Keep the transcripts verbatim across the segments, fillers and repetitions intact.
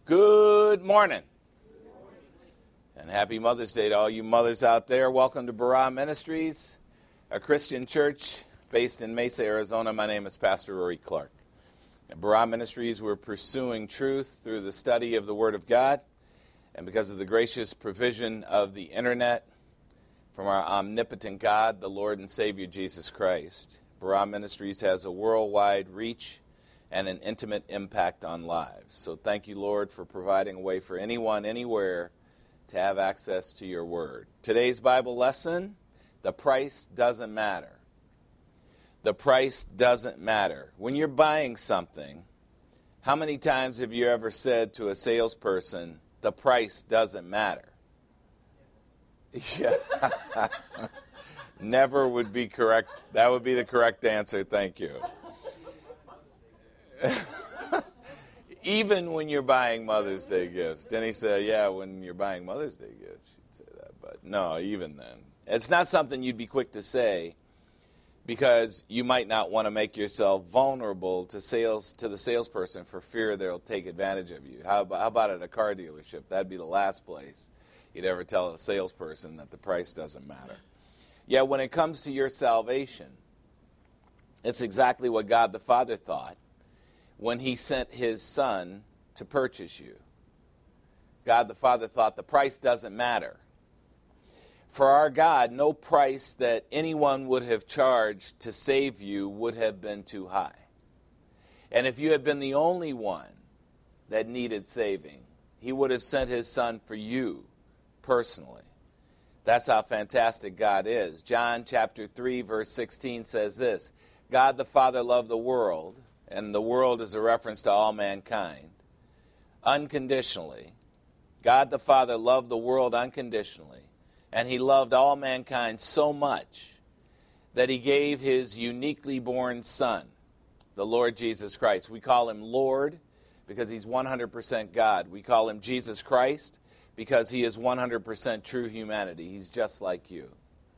Good morning. And happy Mother's Day to all you mothers out there. Welcome to Barah Ministries, a Christian church based in Mesa, Arizona. My name is Pastor Rory Clark. At Barah Ministries, we're pursuing truth through the study of the Word of God. And because of the gracious provision of the internet from our omnipotent God, the Lord and Savior Jesus Christ, Barah Ministries has a worldwide reach and an intimate impact on lives. So thank you, Lord, for providing a way for anyone, anywhere, to have access to your word. Today's Bible lesson, the price doesn't matter. The price doesn't matter. When you're buying something, how many times have you ever said to a salesperson, the price doesn't matter? Yeah. Never would be correct. That would be the correct answer. Thank you. Even when you're buying Mother's Day gifts. Denny said, yeah, when you're buying Mother's Day gifts, you'd say that. But no, even then. It's not something you'd be quick to say because you might not want to make yourself vulnerable to sales to the salesperson for fear they'll take advantage of you. How about, how about at a car dealership? That'd be the last place you'd ever tell a salesperson that the price doesn't matter. Yeah, when it comes to your salvation, it's exactly what God the Father thought when he sent his Son to purchase you. God the Father thought the price doesn't matter. For our God, no price that anyone would have charged to save you would have been too high. And if you had been the only one that needed saving, he would have sent his Son for you personally. That's how fantastic God is. John chapter three, verse sixteen says this, God the Father loved the world, and the world is a reference to all mankind, unconditionally. God the Father loved the world unconditionally, and he loved all mankind so much that he gave his uniquely born Son, the Lord Jesus Christ. We call him Lord because he's one hundred percent God. We call him Jesus Christ because he is one hundred percent true humanity. He's just like you.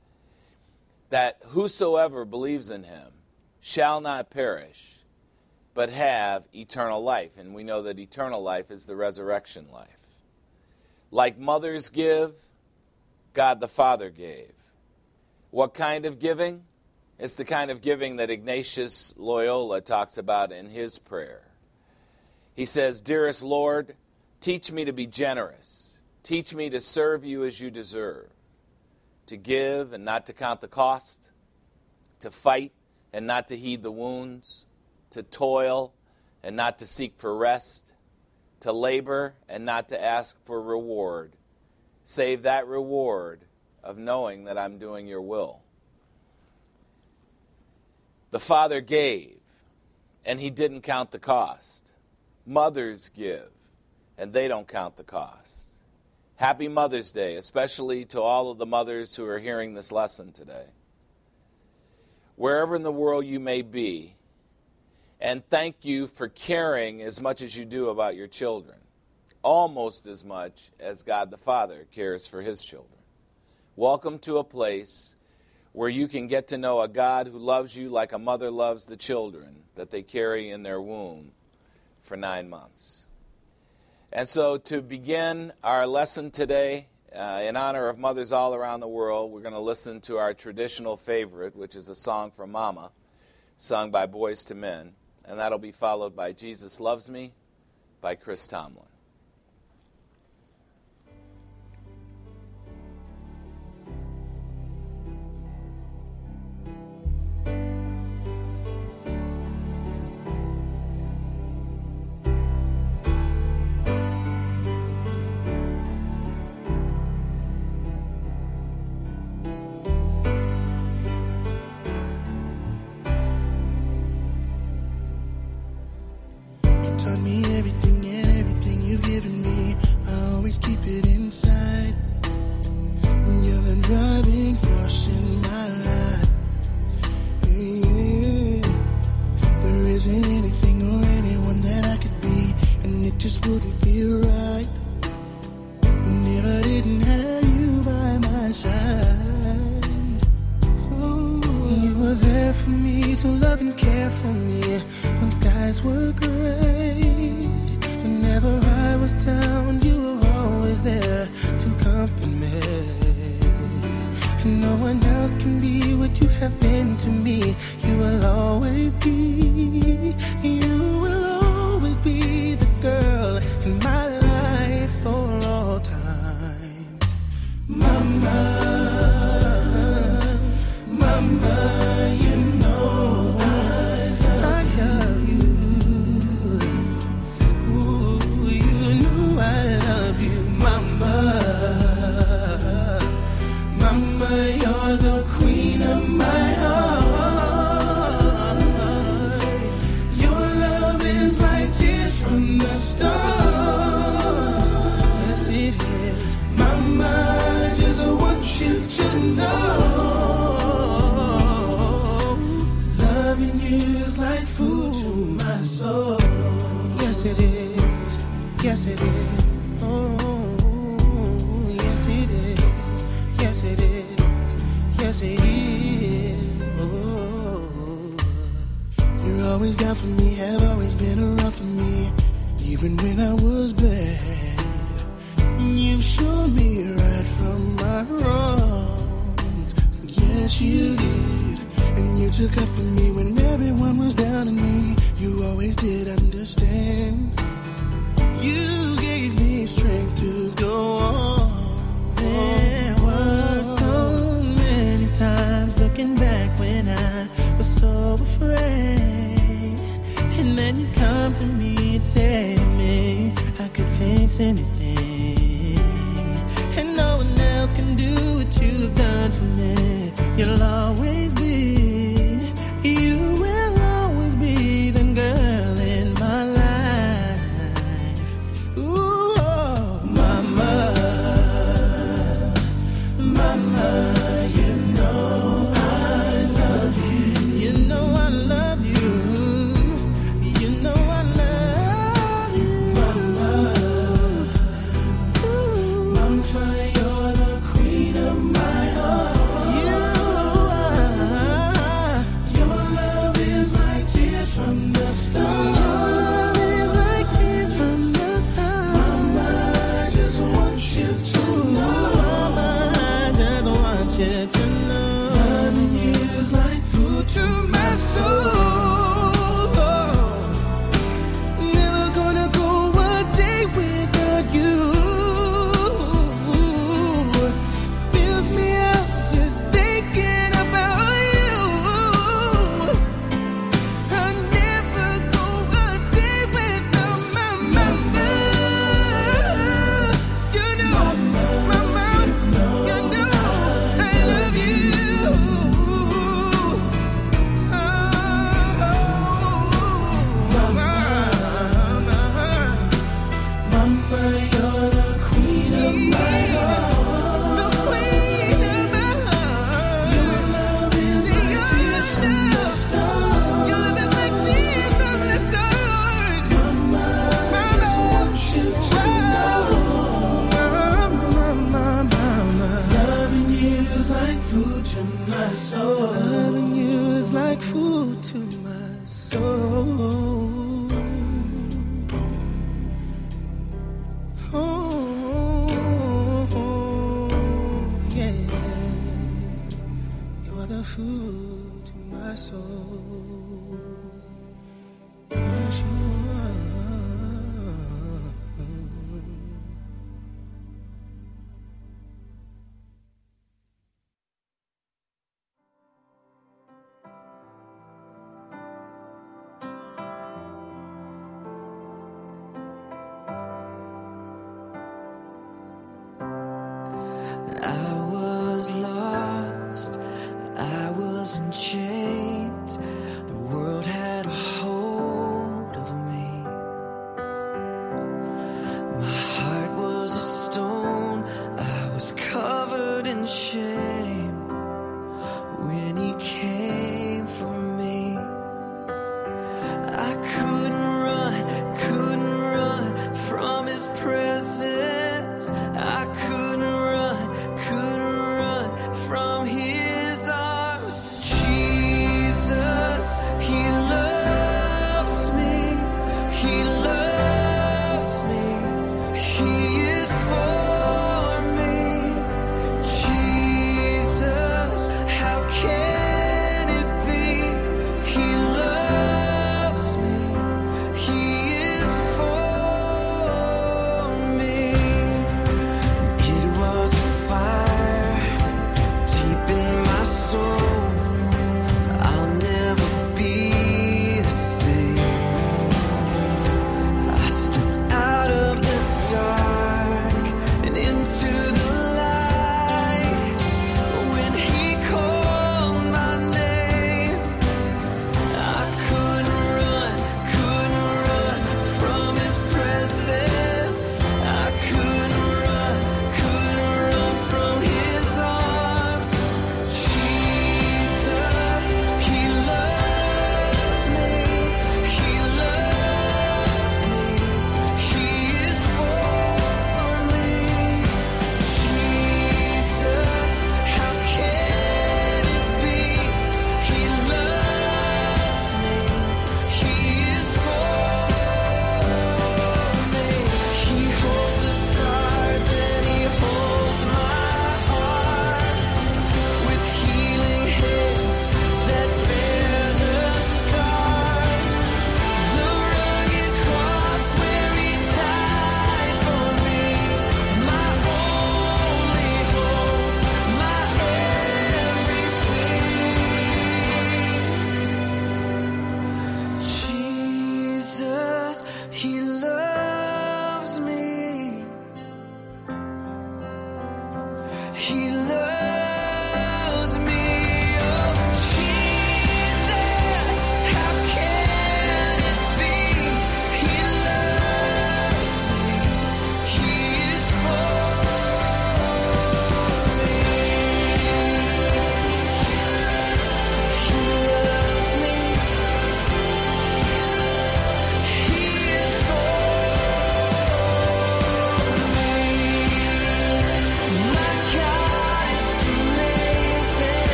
That whosoever believes in him shall not perish, but have eternal life. And we know that eternal life is the resurrection life. Like mothers give, God the Father gave. What kind of giving? It's the kind of giving that Ignatius Loyola talks about in his prayer. He says, Dearest Lord, teach me to be generous. Teach me to serve you as you deserve. To give and not to count the cost. To fight and not to heed the wounds. To toil and not to seek for rest, to labor and not to ask for reward, save that reward of knowing that I'm doing your will. The Father gave, and he didn't count the cost. Mothers give, and they don't count the cost. Happy Mother's Day, especially to all of the mothers who are hearing this lesson today. Wherever in the world you may be, and thank you for caring as much as you do about your children, almost as much as God the Father cares for his children. Welcome to a place where you can get to know a God who loves you like a mother loves the children that they carry in their womb for nine months. And so to begin our lesson today, uh, in honor of mothers all around the world, we're going to listen to our traditional favorite, which is a song for Mama, sung by Boys to Men. And that'll be followed by Jesus Loves Me by Chris Tomlin. to love and care for me when skies were gray, when Whenever I was down, you were always there to comfort me. And no one else can be what you have been to me. You will always be, you will always be the girl in my life for all time. Mama, Mama, you know I love, I love you. Ooh, you know I love you, Mama. Mama, you're the queen of my heart. Your love is like tears from the stars. Yes, it is. Mama, I just want you to know, loving you is like food to my soul. Yes, it is. Yes, it is. Oh, yes, it is. Yes, it is. Yes, it is. Oh. You're always down for me, have always been around for me, even when I was bad. You showed me right from my wrongs. Yes, you did. And you took up for me when everyone was down on me. You always did understand. You gave me strength to go on. There were so many times looking back when I was so afraid. And then you come to me and say to me, I could face anything. And no one else can do what you've done for me. You'll always be, you will always be the girl in my life. Ooh, oh, Mama, Mama, you know I love you. You know I love you. You know I love you. Mama, ooh, Mama, you're the queen of my heart. You are. Your love is like tears from the stars. Your love is like tears from the stars. Mama, I just want you to know. Mama, I just want you to know. Loving you is like food to my soul. Never gonna go a day without you. Fills me up just thinking about you. I'll never go a day without my mama. You know, mama, you know I love you. Oh, mama, mama, you're the queen of my heart. The queen of my heart. Your love is like tears from the stars. Your love is like tears from the stars. Mama, I just want you to know. Mama, mama, mama. Loving you is like food to my soul. Loving you is like food to my soul. Oh, yeah. You are the food to my soul. Yes, you are. I was lost, I was in chains. The world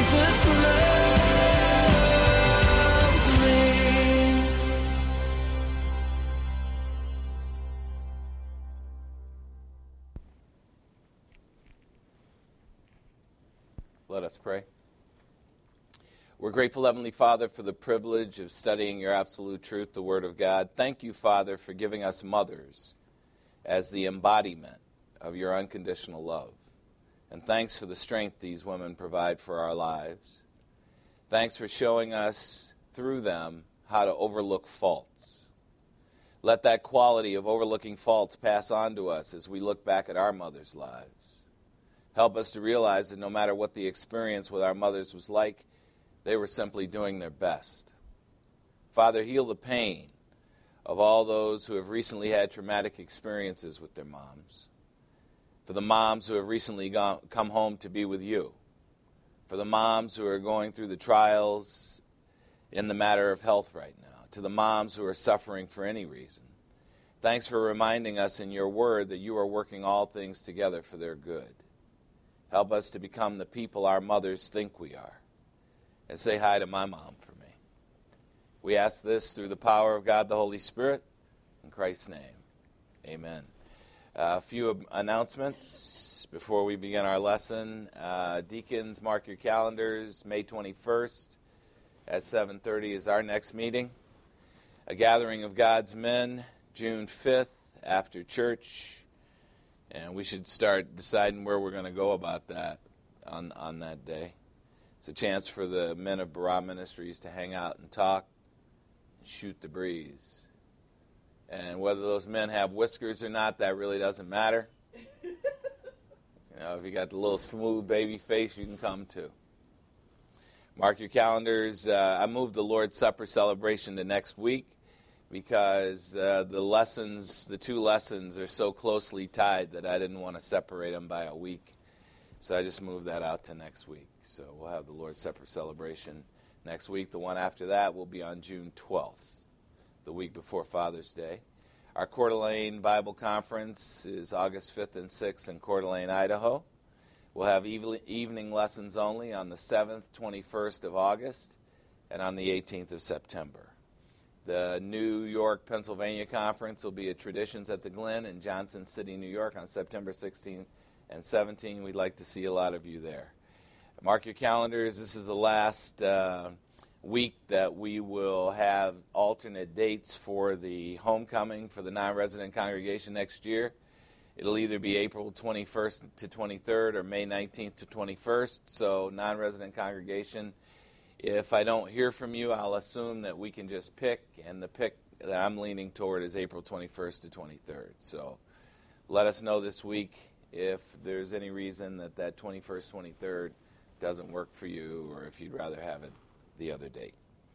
Jesus loves me. Let us pray. We're grateful, Heavenly Father, for the privilege of studying your absolute truth, the Word of God. Thank you, Father, for giving us mothers as the embodiment of your unconditional love. And thanks for the strength these women provide for our lives. Thanks for showing us through them how to overlook faults. Let that quality of overlooking faults pass on to us as we look back at our mothers' lives. Help us to realize that no matter what the experience with our mothers was like, they were simply doing their best. Father, heal the pain of all those who have recently had traumatic experiences with their moms. For the moms who have recently gone, come home to be with you. For the moms who are going through the trials in the matter of health right now. To the moms who are suffering for any reason. Thanks for reminding us in your word that you are working all things together for their good. Help us to become the people our mothers think we are. And say hi to my mom for me. We ask this through the power of God the Holy Spirit. In Christ's name, amen. Uh, a few announcements before we begin our lesson. Uh, deacons, mark your calendars. May twenty-first at seven thirty is our next meeting. A gathering of God's men, June fifth, after church. And we should start deciding where we're going to go about that on, on that day. It's a chance for the men of Barah Ministries to hang out and talk, and shoot the breeze. And whether those men have whiskers or not, that really doesn't matter. You know, if you got the little smooth baby face, you can come too. Mark your calendars. Uh, I moved the Lord's Supper celebration to next week because uh, the lessons, the two lessons are so closely tied that I didn't want to separate them by a week. So I just moved that out to next week. So we'll have the Lord's Supper celebration next week. The one after that will be on June twelfth, the week before Father's Day. Our Coeur d'Alene Bible Conference is August fifth and sixth in Coeur d'Alene, Idaho. We'll have evening lessons only on the seventh, twenty-first of August, and on the eighteenth of September. The New York, Pennsylvania Conference will be at Traditions at the Glen in Johnson City, New York on September sixteenth and seventeenth. We'd like to see a lot of you there. Mark your calendars. This is the last uh, week that we will have alternate dates for the homecoming for the non-resident congregation next year. It'll either be April twenty-first to twenty-third or May nineteenth to twenty-first. So non-resident congregation, if I don't hear from you, I'll assume that we can just pick, and the pick that I'm leaning toward is April twenty-first to twenty-third. So let us know this week if there's any reason that that twenty-first, twenty-third doesn't work for you, or if you'd rather have it the other date.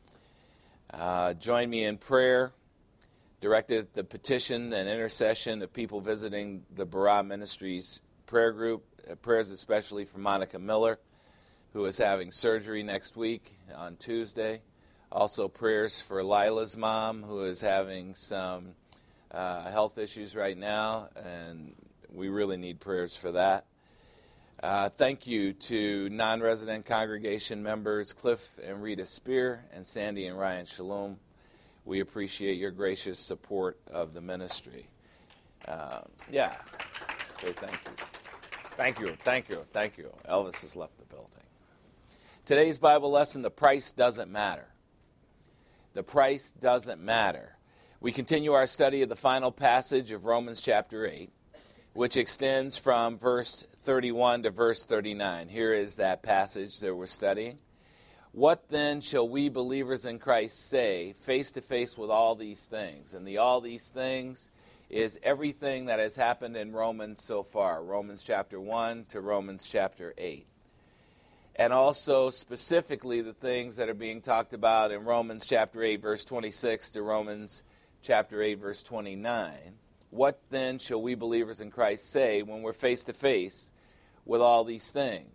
Uh, join me in prayer directed at the petition and intercession of people visiting the Barah Ministries prayer group. Uh, prayers especially for Monica Miller, who is having surgery next week on Tuesday. Also prayers for Lila's mom, who is having some uh, health issues right now, and we really need prayers for that. Uh, thank you to non-resident congregation members Cliff and Rita Spear and Sandy and Ryan Shalom. We appreciate your gracious support of the ministry. Uh, yeah, say thank you. Thank you, thank you, thank you. Elvis has left the building. Today's Bible lesson, the price doesn't matter. The price doesn't matter. We continue our study of the final passage of Romans chapter eight, which extends from verse thirty-one to verse thirty-nine. Here is that passage that we're studying. What then shall we believers in Christ say face to face with all these things? And the all these things is everything that has happened in Romans so far, Romans chapter one to Romans chapter eight. And also specifically the things that are being talked about in Romans chapter eight, verse twenty-six to Romans chapter eight, verse twenty-nine. What then shall we believers in Christ say when we're face to face with all these things?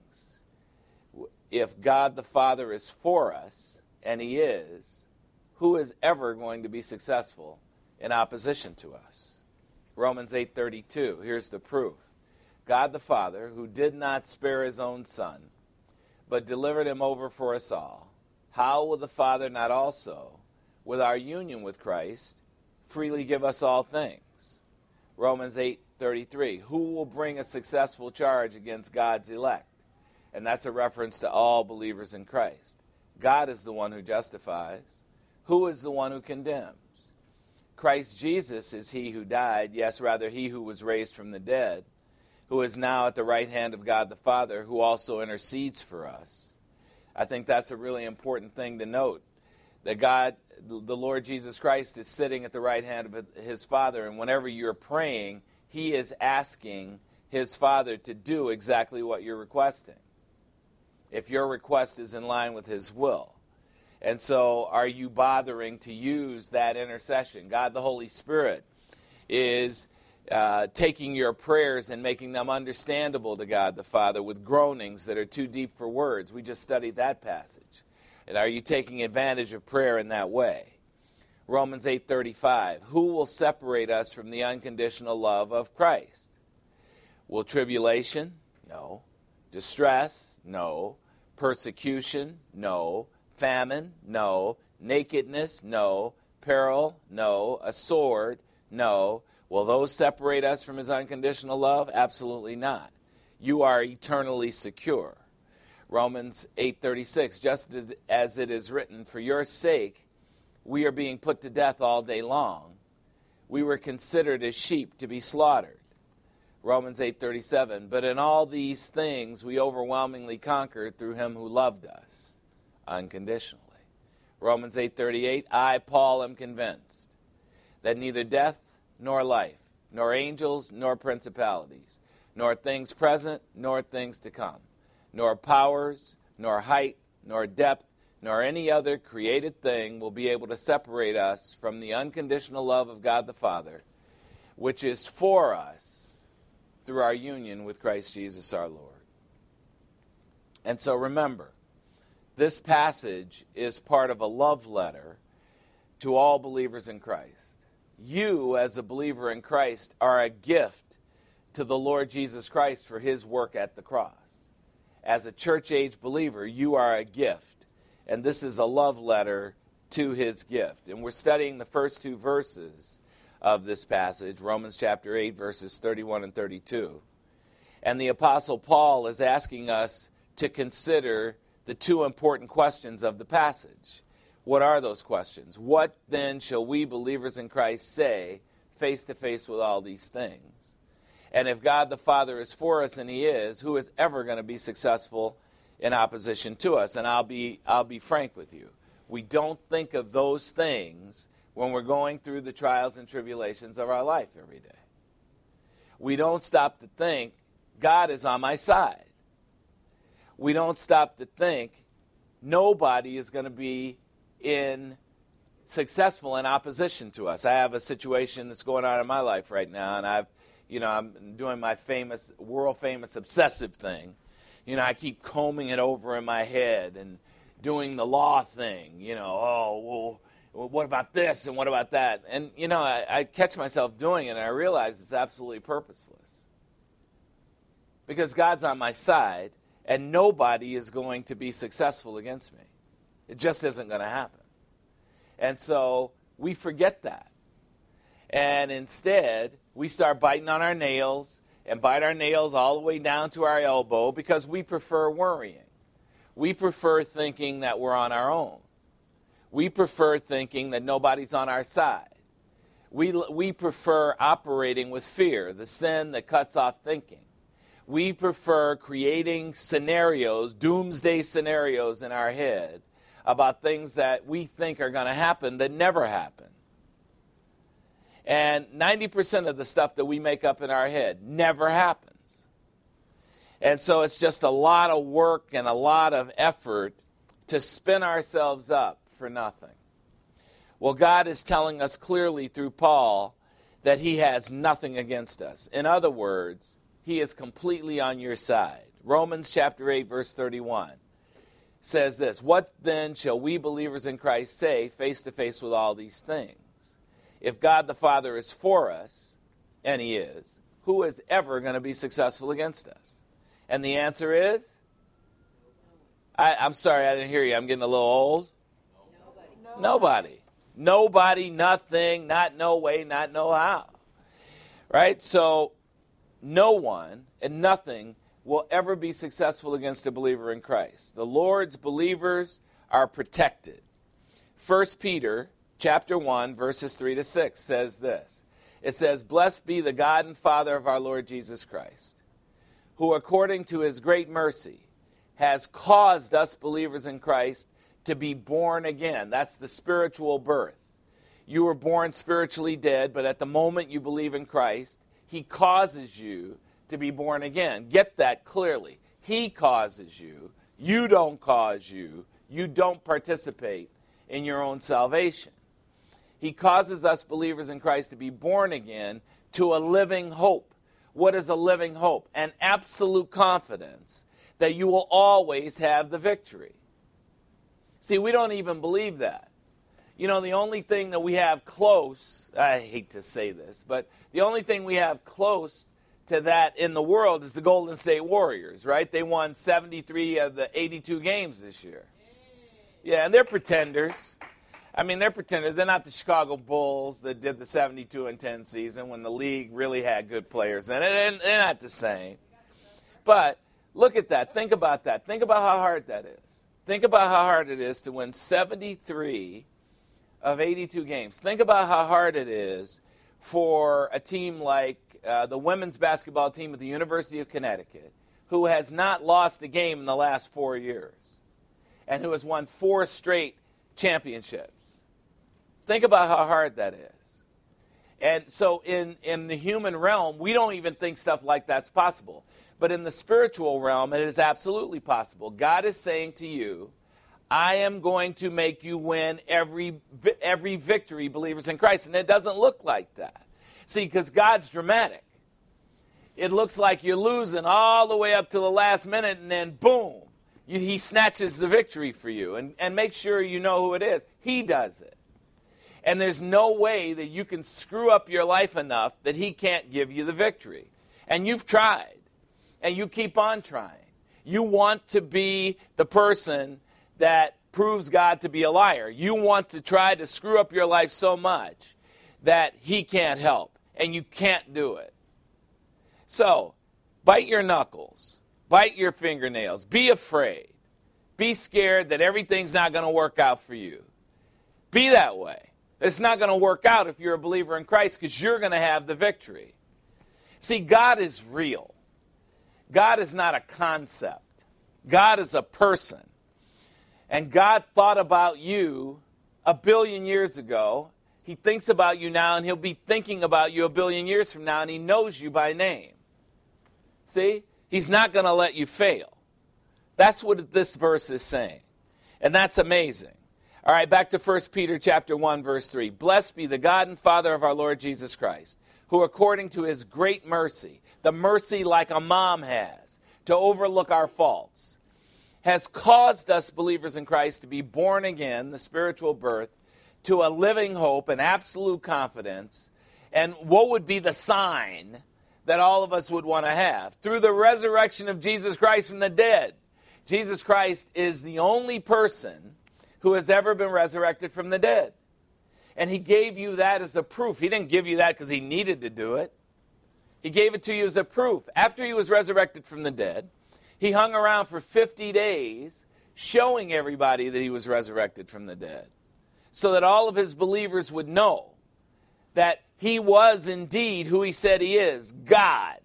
If God the Father is for us, and he is, who is ever going to be successful in opposition to us? Romans eight thirty-two, here's the proof. God the Father, who did not spare his own Son, but delivered him over for us all, how will the Father not also, with our union with Christ, freely give us all things? Romans eight thirty-three, who will bring a successful charge against God's elect? And that's a reference to all believers in Christ. God is the one who justifies. Who is the one who condemns? Christ Jesus is he who died, yes, rather he who was raised from the dead, who is now at the right hand of God the Father, who also intercedes for us. I think that's a really important thing to note, that God, the Lord Jesus Christ, is sitting at the right hand of his Father, and whenever you're praying, he is asking his Father to do exactly what you're requesting, if your request is in line with his will. And so are you bothering to use that intercession? God the Holy Spirit is uh, taking your prayers and making them understandable to God the Father with groanings that are too deep for words. We just studied that passage. And are you taking advantage of prayer in that way? Romans eight thirty-five, who will separate us from the unconditional love of Christ? Will tribulation? No. Distress? No. Persecution? No. Famine? No. Nakedness? No. Peril? No. A sword? No. Will those separate us from his unconditional love? Absolutely not. You are eternally secure. Romans eight thirty-six, just as it is written, for your sake we are being put to death all day long. We were considered as sheep to be slaughtered. Romans eight thirty-seven, but in all these things we overwhelmingly conquered through him who loved us unconditionally. Romans eight thirty-eight, I, Paul, am convinced that neither death nor life, nor angels nor principalities, nor things present nor things to come, nor powers, nor height, nor depth, nor any other created thing will be able to separate us from the unconditional love of God the Father, which is for us through our union with Christ Jesus our Lord. And so remember, this passage is part of a love letter to all believers in Christ. You, as a believer in Christ, are a gift to the Lord Jesus Christ for his work at the cross. As a church-age believer, you are a gift. And this is a love letter to his gift. And we're studying the first two verses of this passage, Romans chapter eight, verses thirty-one and thirty-two. And the Apostle Paul is asking us to consider the two important questions of the passage. What are those questions? What then shall we believers in Christ say face to face with all these things? And if God the Father is for us, and he is, who is ever going to be successful in opposition to us? And I'll be I'll be frank with you. We don't think of those things when we're going through the trials and tribulations of our life every day. We don't stop to think, God is on my side. We don't stop to think, nobody is going to be in successful in opposition to us. I have a situation that's going on in my life right now, and I've, you know, I'm doing my famous, world-famous obsessive thing. You know, I keep combing it over in my head and doing the law thing. You know, oh, well, what about this and what about that? And, you know, I, I catch myself doing it, and I realize it's absolutely purposeless. Because God's on my side, and nobody is going to be successful against me. It just isn't going to happen. And so we forget that. And instead, we start biting on our nails and bite our nails all the way down to our elbow because we prefer worrying. We prefer thinking that we're on our own. We prefer thinking that nobody's on our side. We, we prefer operating with fear, the sin that cuts off thinking. We prefer creating scenarios, doomsday scenarios in our head about things that we think are going to happen that never happen. And ninety percent of the stuff that we make up in our head never happens. And so it's just a lot of work and a lot of effort to spin ourselves up for nothing. Well, God is telling us clearly through Paul that he has nothing against us. In other words, he is completely on your side. Romans chapter eight, verse thirty-one says this, what then shall we believers in Christ say face to face with all these things? If God the Father is for us, and he is, who is ever going to be successful against us? And the answer is I, I'm sorry, I didn't hear you. I'm getting a little old. Nobody. Nobody. Nobody, nothing, not no way, not no how. Right? So no one and nothing will ever be successful against a believer in Christ. The Lord's believers are protected. First Peter chapter one, verses three to six says this. It says, "Blessed be the God and Father of our Lord Jesus Christ, who according to his great mercy has caused us believers in Christ to be born again." That's the spiritual birth. You were born spiritually dead, but at the moment you believe in Christ, he causes you to be born again. Get that clearly. He causes you. You don't cause you. You don't participate in your own salvation. He causes us believers in Christ to be born again to a living hope. What is a living hope? An absolute confidence that you will always have the victory. See, we don't even believe that. You know, the only thing that we have close, I hate to say this, but the only thing we have close to that in the world is the Golden State Warriors, right? They won seventy-three of the eighty-two games this year. Yeah, and they're pretenders. I mean, they're pretenders. They're not the Chicago Bulls that did the seventy-two and ten season when the league really had good players in it. They're not the same. But look at that. Think about that. Think about how hard that is. Think about how hard it is to win seventy-three of eighty-two games. Think about how hard it is for a team like uh, the women's basketball team at the University of Connecticut, who has not lost a game in the last four years and who has won four straight championships. Think about how hard that is. And so in, in the human realm, we don't even think stuff like that's possible. But in the spiritual realm, it is absolutely possible. God is saying to you, I am going to make you win every every victory, believers in Christ. And it doesn't look like that. See, because God's dramatic. It looks like you're losing all the way up to the last minute, and then boom, you, he snatches the victory for you. And, and make sure you know who it is. He does it. And there's no way that you can screw up your life enough that he can't give you the victory. And you've tried. And you keep on trying. You want to be the person that proves God to be a liar. You want to try to screw up your life so much that he can't help, and you can't do it. So, bite your knuckles, bite your fingernails, be afraid, be scared that everything's not going to work out for you. Be that way. It's not going to work out if you're a believer in Christ, because you're going to have the victory. See, God is real. God is not a concept. God is a person. And God thought about you a billion years ago. He thinks about you now, and he'll be thinking about you a billion years from now, and he knows you by name. See? He's not going to let you fail. That's what this verse is saying. And that's amazing. All right, back to First Peter chapter one, verse three. Blessed be the God and Father of our Lord Jesus Christ, who according to his great mercy, the mercy like a mom has to overlook our faults, has caused us believers in Christ to be born again, the spiritual birth, to a living hope and absolute confidence. And what would be the sign that all of us would want to have? Through the resurrection of Jesus Christ from the dead. Jesus Christ is the only person who has ever been resurrected from the dead. And he gave you that as a proof. He didn't give you that because he needed to do it. He gave it to you as a proof. After he was resurrected from the dead, he hung around for fifty days showing everybody that he was resurrected from the dead, so that all of his believers would know that he was indeed who he said he is, God.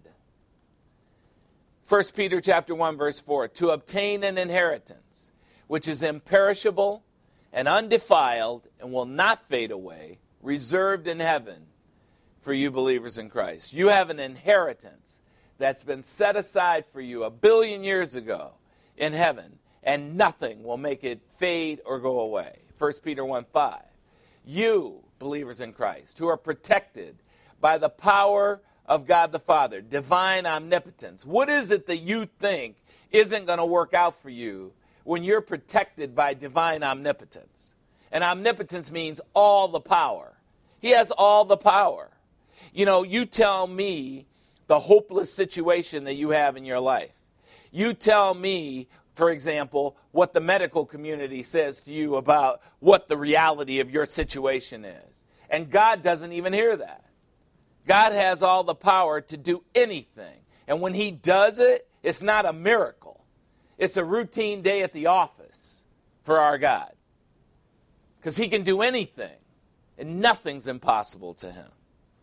First Peter chapter one, verse four, to obtain an inheritance which is imperishable and undefiled and will not fade away, reserved in heaven for you believers in Christ. You have an inheritance that's been set aside for you a billion years ago in heaven, and nothing will make it fade or go away. First Peter one five. You, believers in Christ, who are protected by the power of God the Father, divine omnipotence. What is it that you think isn't going to work out for you when you're protected by divine omnipotence? And omnipotence means all the power. He has all the power. You know, you tell me the hopeless situation that you have in your life. You tell me for example, what the medical community says to you about what the reality of your situation is. And God doesn't even hear that. God has all the power to do anything. And when he does it, it's not a miracle. It's a routine day at the office for our God. Because he can do anything, and nothing's impossible to him.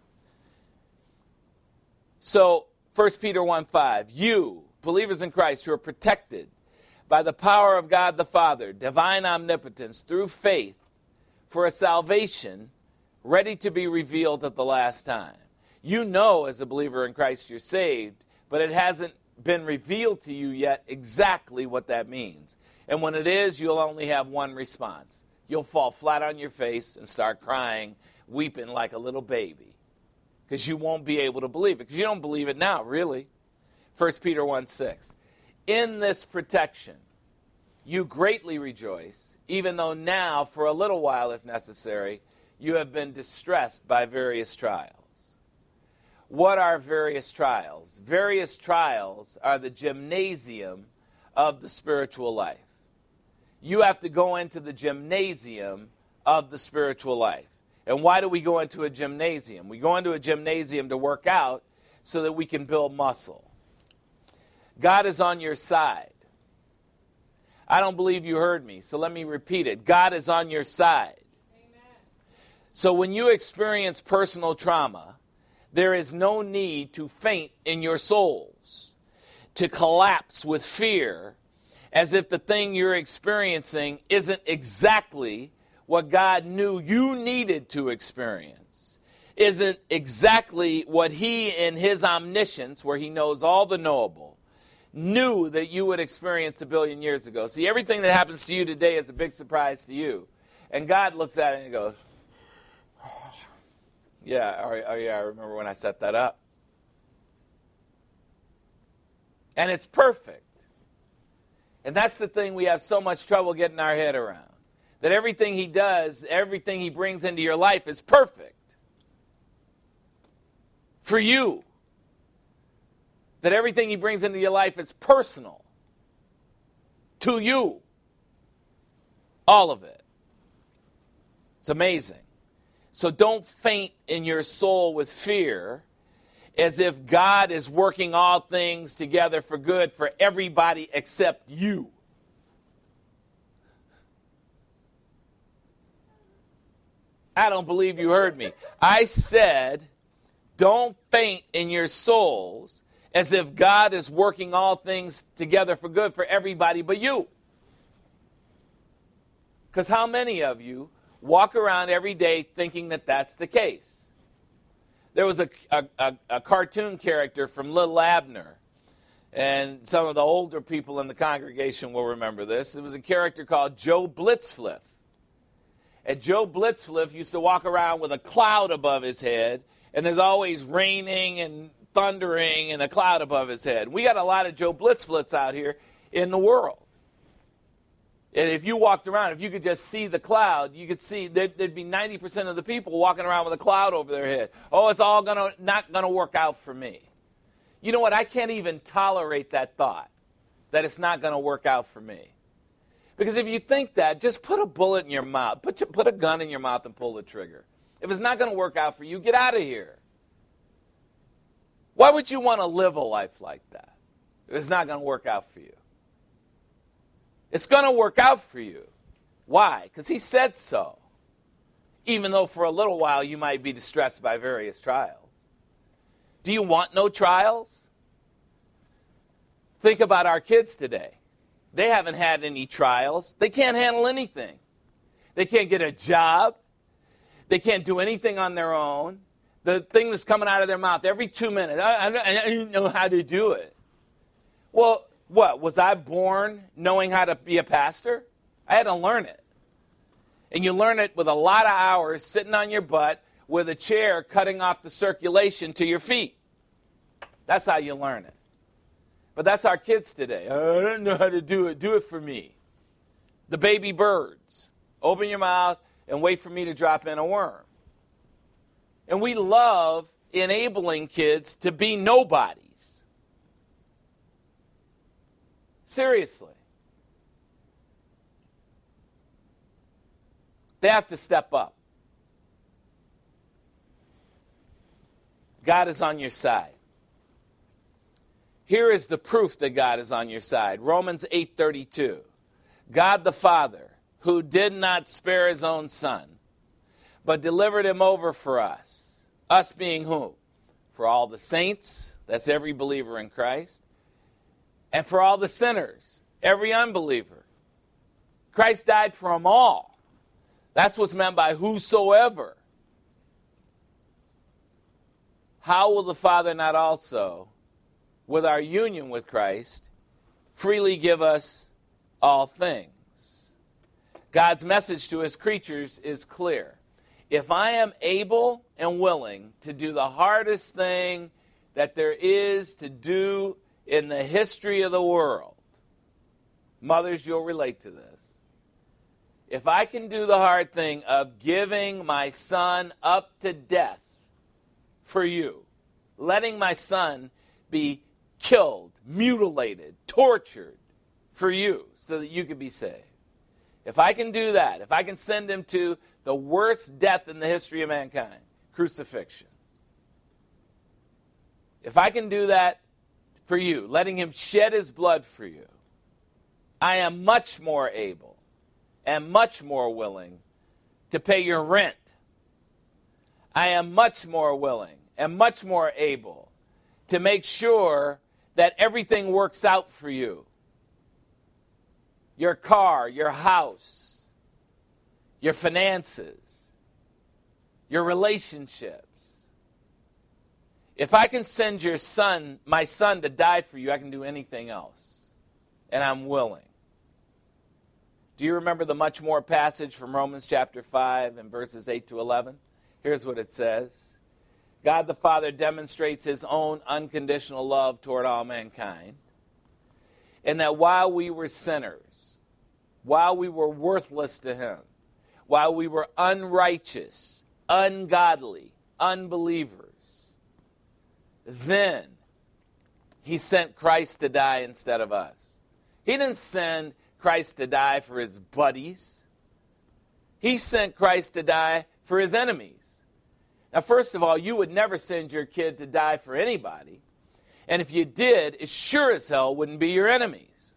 So, First Peter one five, you, believers in Christ, who are protected by the power of God the Father, divine omnipotence, through faith, for a salvation ready to be revealed at the last time. You know, as a believer in Christ, you're saved, but it hasn't been revealed to you yet exactly what that means. And when it is, you'll only have one response. You'll fall flat on your face and start crying, weeping like a little baby, because you won't be able to believe it, because you don't believe it now, really. First Peter one six, in this protection, you greatly rejoice, even though now, for a little while, if necessary, you have been distressed by various trials. What are various trials? Various trials are the gymnasium of the spiritual life. You have to go into the gymnasium of the spiritual life. And why do we go into a gymnasium? We go into a gymnasium to work out so that we can build muscle. God is on your side. I don't believe you heard me, so let me repeat it. God is on your side. Amen. So when you experience personal trauma, there is no need to faint in your souls, to collapse with fear, as if the thing you're experiencing isn't exactly what God knew you needed to experience, isn't exactly what he in his omniscience, where he knows all the knowable, knew that you would experience a billion years ago. See, everything that happens to you today is a big surprise to you. And God looks at it and goes, oh, yeah, oh, oh yeah, I remember when I set that up. And it's perfect. And that's the thing we have so much trouble getting our head around. That everything he does, everything he brings into your life is perfect. For you. That everything he brings into your life is personal. To you. All of it. It's amazing. So don't faint in your soul with fear, as if God is working all things together for good for everybody except you. I don't believe you heard me. I said, don't faint in your souls as if God is working all things together for good for everybody but you. Because how many of you walk around every day thinking that that's the case? There was a, a, a, a cartoon character from Little Abner, and some of the older people in the congregation will remember this. It was a character called Joe Blitzfliff. And Joe Blitzfliff used to walk around with a cloud above his head, and there's always raining and thundering and a cloud above his head. We got a lot of Joe Blitzfliffs out here in the world. And if you walked around, if you could just see the cloud, you could see there'd, there'd be ninety percent of the people walking around with a cloud over their head. Oh, it's all gonna not going to work out for me. You know what? I can't even tolerate that thought, that it's not going to work out for me. Because if you think that, just put a bullet in your mouth. Put, your, put a gun in your mouth and pull the trigger. If it's not going to work out for you, get out of here. Why would you want to live a life like that if it's not going to work out for you? It's going to work out for you. Why? Because he said so. Even though for a little while you might be distressed by various trials. Do you want no trials? Think about our kids today. They haven't had any trials. They can't handle anything. They can't get a job. They can't do anything on their own. The thing that's coming out of their mouth every two minutes, I, I, I don't know how to do it. Well, what, was I born knowing how to be a pastor? I had to learn it. And you learn it with a lot of hours sitting on your butt with a chair cutting off the circulation to your feet. That's how you learn it. But that's our kids today. I don't know how to do it. Do it for me. The baby birds. Open your mouth and wait for me to drop in a worm. And we love enabling kids to be nobodies. Seriously. They have to step up. God is on your side. Here is the proof that God is on your side. Romans eight thirty-two. God the Father, who did not spare his own Son, but delivered him over for us. Us being whom? For all the saints, that's every believer in Christ, and for all the sinners, every unbeliever. Christ died for them all. That's what's meant by whosoever. How will the Father not also, with our union with Christ, freely give us all things? God's message to his creatures is clear. If I am able and willing to do the hardest thing that there is to do in the history of the world, mothers, you'll relate to this. If I can do the hard thing of giving my son up to death for you, letting my son be killed, mutilated, tortured for you so that you could be saved. If I can do that, if I can send him to the worst death in the history of mankind, crucifixion. If I can do that for you, letting him shed his blood for you, I am much more able and much more willing to pay your rent. I am much more willing and much more able to make sure that everything works out for you. Your car, your house, your finances, your relationships. If I can send your son, my son, to die for you, I can do anything else. And I'm willing. Do you remember the much more passage from Romans chapter five and verses eight to eleven? Here's what it says. God the Father demonstrates his own unconditional love toward all mankind, and that while we were sinners, while we were worthless to him, while we were unrighteous, ungodly, unbelievers, then he sent Christ to die instead of us. He didn't send Christ to die for his buddies. He sent Christ to die for his enemies. Now, first of all, you would never send your kid to die for anybody. And if you did, it sure as hell wouldn't be your enemies.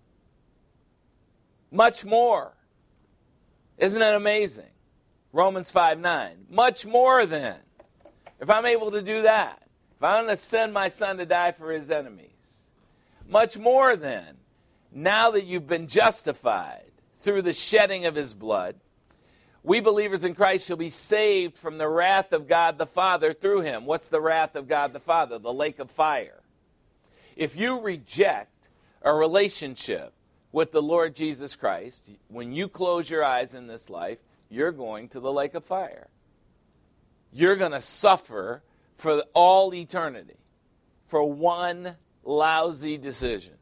Much more. Isn't that amazing? Romans five nine. Much more then. If I'm able to do that, if I'm going to send my son to die for his enemies, much more then, now that you've been justified through the shedding of his blood, we believers in Christ shall be saved from the wrath of God the Father through him. What's the wrath of God the Father? The lake of fire. If you reject a relationship with the Lord Jesus Christ, when you close your eyes in this life, you're going to the lake of fire. You're going to suffer for all eternity for one lousy decision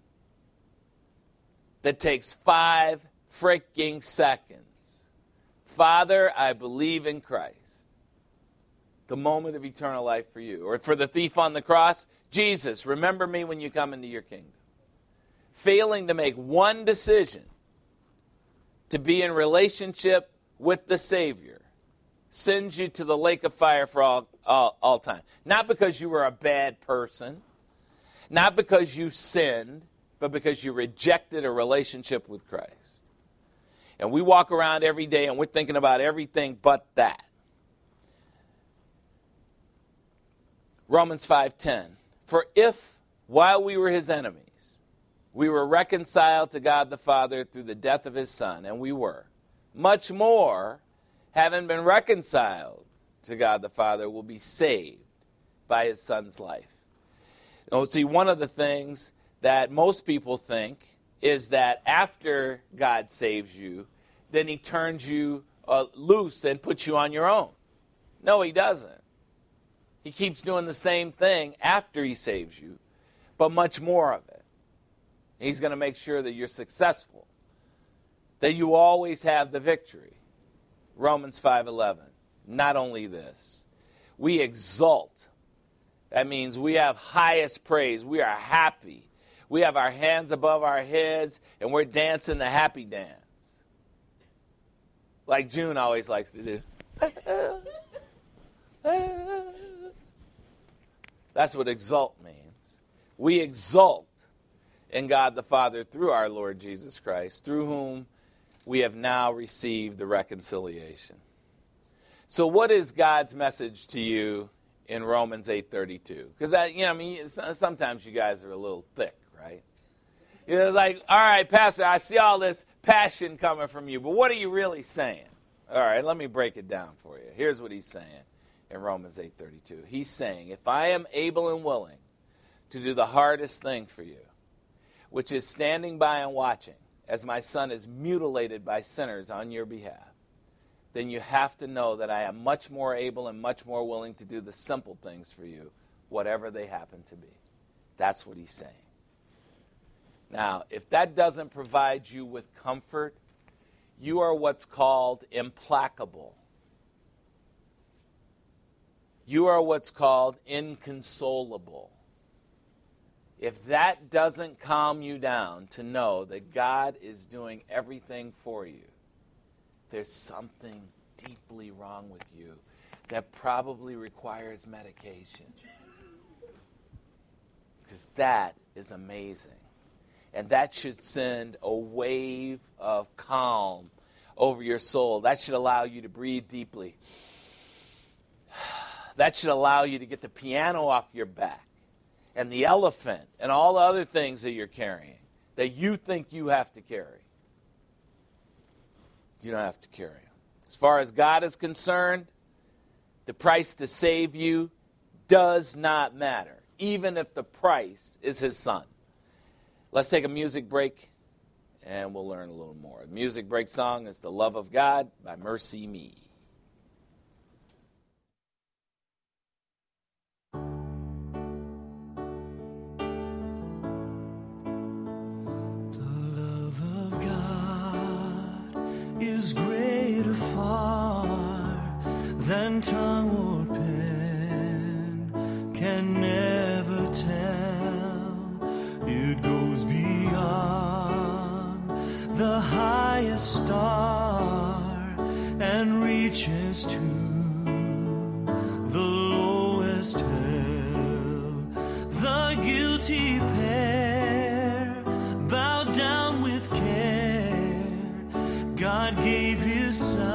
that takes five freaking seconds. Father, I believe in Christ. The moment of eternal life for you. Or for the thief on the cross, Jesus, remember me when you come into your kingdom. Failing to make one decision to be in relationship with the Savior sends you to the lake of fire for all, all, all time. Not because you were a bad person, not because you sinned, but because you rejected a relationship with Christ. And we walk around every day and we're thinking about everything but that. Romans five ten. For if, while we were his enemies, we were reconciled to God the Father through the death of his Son, and we were, much more, having been reconciled to God the Father, will be saved by his Son's life. Now, see, one of the things that most people think is that after God saves you, then he turns you uh, loose and puts you on your own. No, he doesn't. He keeps doing the same thing after he saves you, but much more of it. He's going to make sure that you're successful, that you always have the victory. Romans five eleven. Not only this, we exult. That means we have highest praise. We are happy. We have our hands above our heads, and we're dancing the happy dance. like June always likes to do. That's what exalt means. We exalt in God the Father through our Lord Jesus Christ, through whom we have now received the reconciliation. So what is God's message to you in Romans eight thirty-two? Because, you know, I mean, sometimes you guys are a little thick, right? It's like, all right, Pastor, I see all this passion coming from you, but what are you really saying? All right, let me break it down for you. Here's what he's saying in Romans eight thirty-two. He's saying, if I am able and willing to do the hardest thing for you, which is standing by and watching as my son is mutilated by sinners on your behalf, then you have to know that I am much more able and much more willing to do the simple things for you, whatever they happen to be. That's what he's saying. Now, if that doesn't provide you with comfort, you are what's called implacable. You are what's called inconsolable. If that doesn't calm you down to know that God is doing everything for you, there's something deeply wrong with you that probably requires medication. Because that is amazing. And that should send a wave of calm over your soul. That should allow you to breathe deeply. That should allow you to get the piano off your back and the elephant and all the other things that you're carrying that you think you have to carry. You don't have to carry them. As far as God is concerned, the price to save you does not matter, even if the price is his son. Let's take a music break, and we'll learn a little more. The music break song is The Love of God by Mercy Me. Is greater far than tongue or pen can never tell. It goes beyond the highest star and reaches to the lowest hell. The guilty pair bowed down with care. God gave his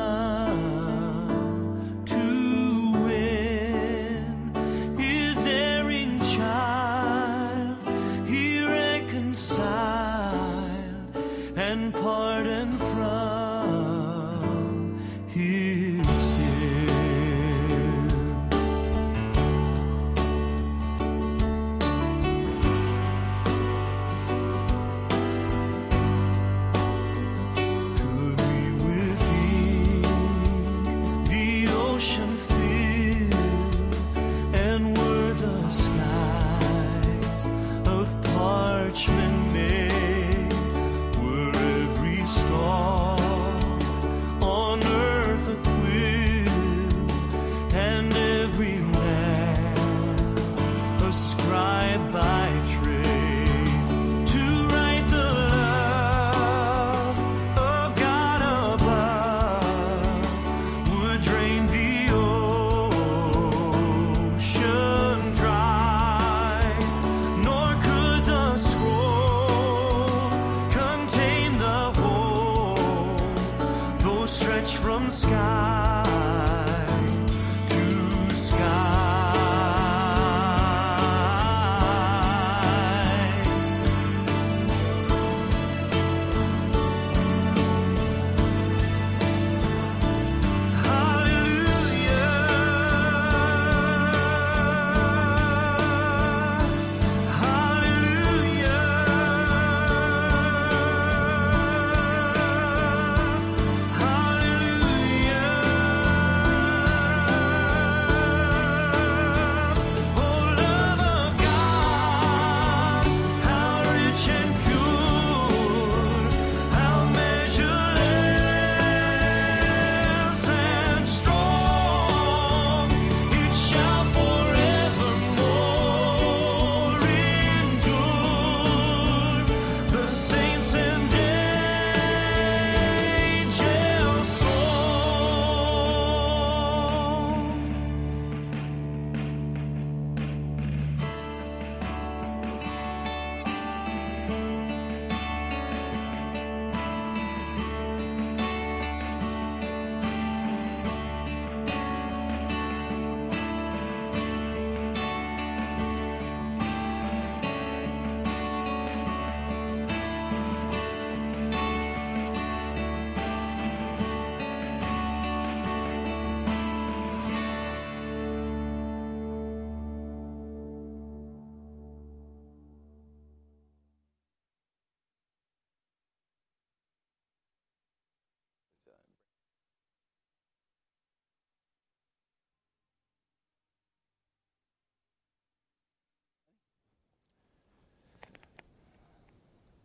son to win his erring child. He reconciled and pardoned from his sin.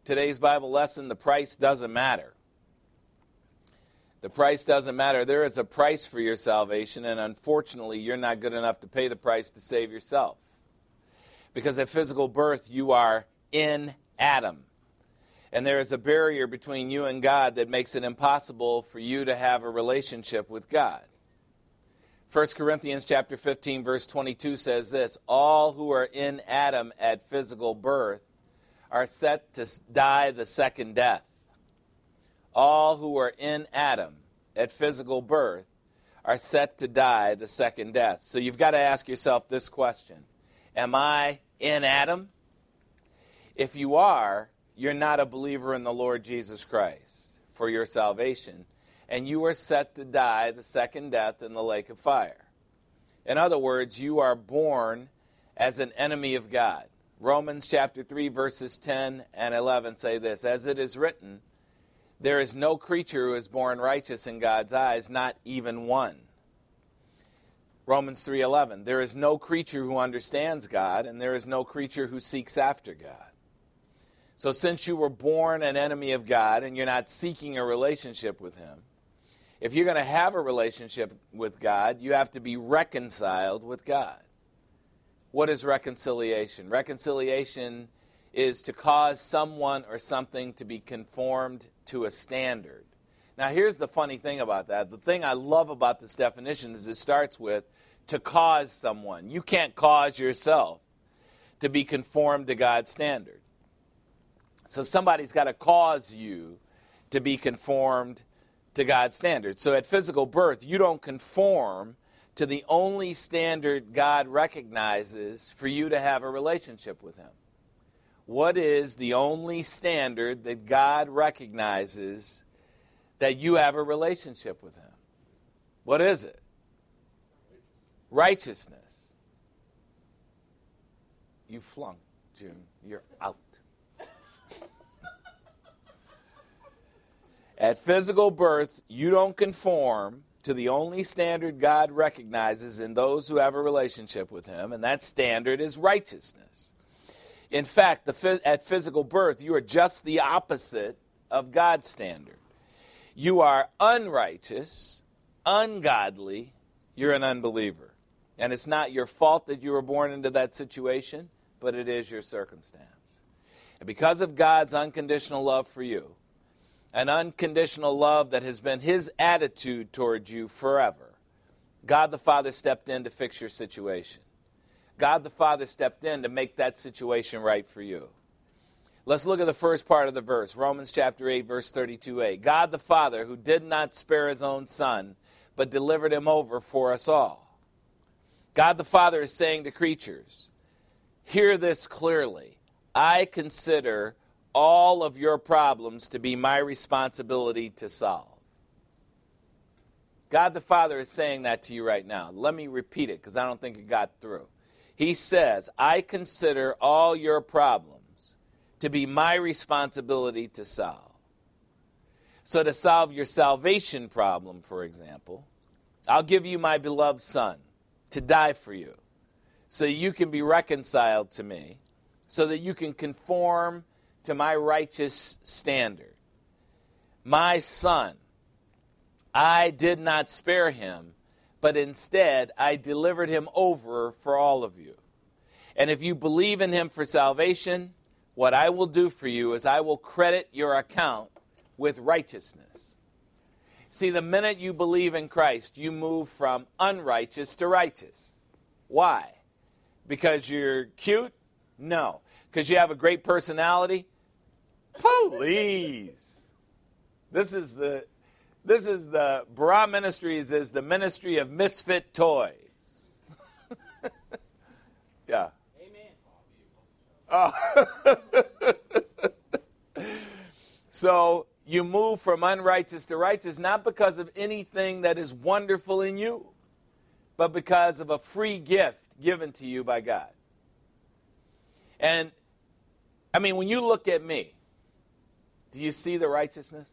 today's Bible lesson, the price doesn't matter. The price doesn't matter. There is a price for your salvation, and unfortunately, you're not good enough to pay the price to save yourself. Because at physical birth, you are in Adam. And there is a barrier between you and God that makes it impossible for you to have a relationship with God. First Corinthians chapter fifteen, verse twenty-two says this, all who are in Adam at physical birth are set to die the second death. All who are in Adam at physical birth are set to die the second death. So you've got to ask yourself this question. Am I in Adam? If you are, you're not a believer in the Lord Jesus Christ for your salvation, and you are set to die the second death in the lake of fire. In other words, you are born as an enemy of God. Romans chapter three, verses ten and eleven say this, as it is written, there is no creature who is born righteous in God's eyes, not even one. Romans three eleven, there is no creature who understands God, and there is no creature who seeks after God. So since you were born an enemy of God, and you're not seeking a relationship with Him, if you're going to have a relationship with God, you have to be reconciled with God. What is reconciliation? Reconciliation is to cause someone or something to be conformed to a standard. Now, here's the funny thing about that. The thing I love about this definition is it starts with to cause someone. You can't cause yourself to be conformed to God's standard. So somebody's got to cause you to be conformed to God's standard. So at physical birth, you don't conform to the only standard God recognizes for you to have a relationship with Him. What is the only standard that God recognizes that you have a relationship with Him? What is it? Righteousness. You flunked, Jim. You're out. At physical birth, you don't conform to the only standard God recognizes in those who have a relationship with Him, and that standard is righteousness. In fact, the, at physical birth, you are just the opposite of God's standard. You are unrighteous, ungodly, you're an unbeliever. And it's not your fault that you were born into that situation, but it is your circumstance. And because of God's unconditional love for you, an unconditional love that has been His attitude towards you forever, God the Father stepped in to fix your situation. God the Father stepped in to make that situation right for you. Let's look at the first part of the verse, Romans chapter eight, verse thirty-two a. God the Father, who did not spare His own Son, but delivered Him over for us all. God the Father is saying to creatures, hear this clearly. I consider all of your problems to be my responsibility to solve. God the Father is saying that to you right now. Let me repeat it because I don't think it got through. He says, I consider all your problems to be my responsibility to solve. So to solve your salvation problem, for example, I'll give you my beloved Son to die for you so that you can be reconciled to me, so that you can conform to my righteous standard. My Son, I did not spare Him, but instead I delivered Him over for all of you. And if you believe in Him for salvation, what I will do for you is I will credit your account with righteousness. See, the minute you believe in Christ, you move from unrighteous to righteous. Why? Because you're cute? No. Because you have a great personality? Please. This is the this is the Barah Ministries is the ministry of misfit toys. Yeah. Amen. Oh. So you move from unrighteous to righteous not because of anything that is wonderful in you, but because of a free gift given to you by God. And I mean, when you look at me, do you see the righteousness?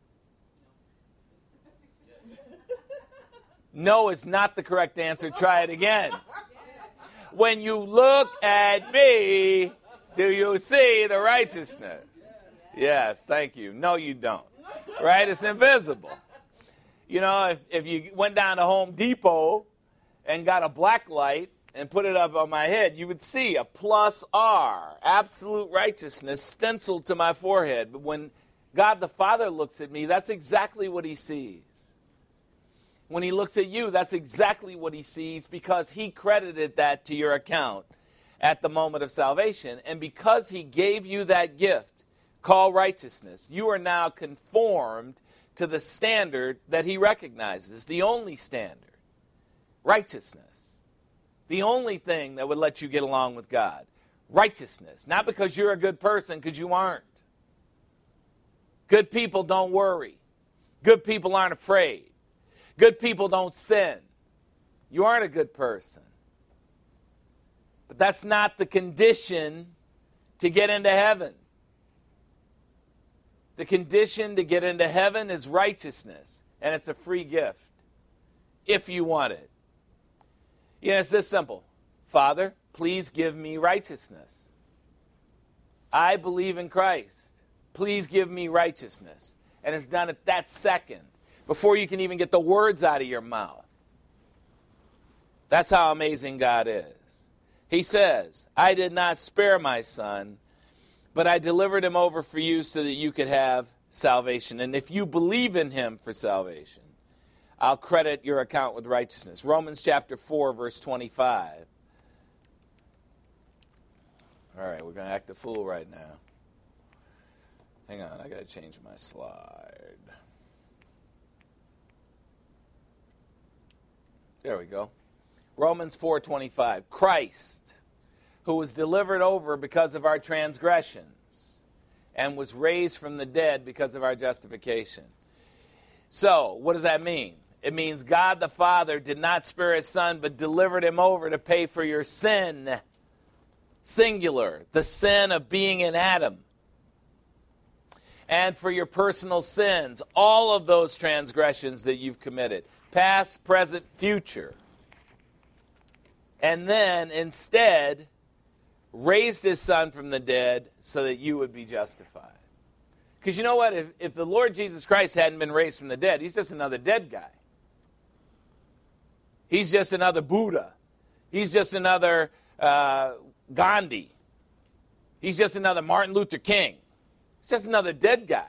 No is not the correct answer. Try it again. When you look at me, do you see the righteousness? Yes, thank you. No, you don't. Right? It's invisible. You know, if, if you went down to Home Depot and got a black light and put it up on my head, you would see a plus R, absolute righteousness, stenciled to my forehead. But when God the Father looks at me, that's exactly what he sees. When he looks at you, that's exactly what he sees, because he credited that to your account at the moment of salvation. And because he gave you that gift called righteousness, you are now conformed to the standard that he recognizes, the only standard, righteousness. The only thing that would let you get along with God, righteousness. Not because you're a good person, because you aren't. Good people don't worry. Good people aren't afraid. Good people don't sin. You aren't a good person. But that's not the condition to get into heaven. The condition to get into heaven is righteousness, and it's a free gift if you want it. Yeah, it's this simple. Father, please give me righteousness. I believe in Christ. Please give me righteousness. And it's done at that second, before you can even get the words out of your mouth. That's how amazing God is. He says, I did not spare my son, but I delivered him over for you so that you could have salvation. And if you believe in him for salvation, I'll credit your account with righteousness. Romans chapter four, verse twenty-five. All right, we're going to act a fool right now. Hang on, I got to change my slide. There we go. Romans four twenty-five. Christ, who was delivered over because of our transgressions and was raised from the dead because of our justification. So, what does that mean? It means God the Father did not spare his son, but delivered him over to pay for your sin. Singular. The sin of being in Adam. And for your personal sins. All of those transgressions that you've committed. Past, present, future. And then, instead, raised his son from the dead so that you would be justified. Because you know what? If, if the Lord Jesus Christ hadn't been raised from the dead, he's just another dead guy. He's just another Buddha. He's just another uh, Gandhi. He's just another Martin Luther King. He's just another dead guy.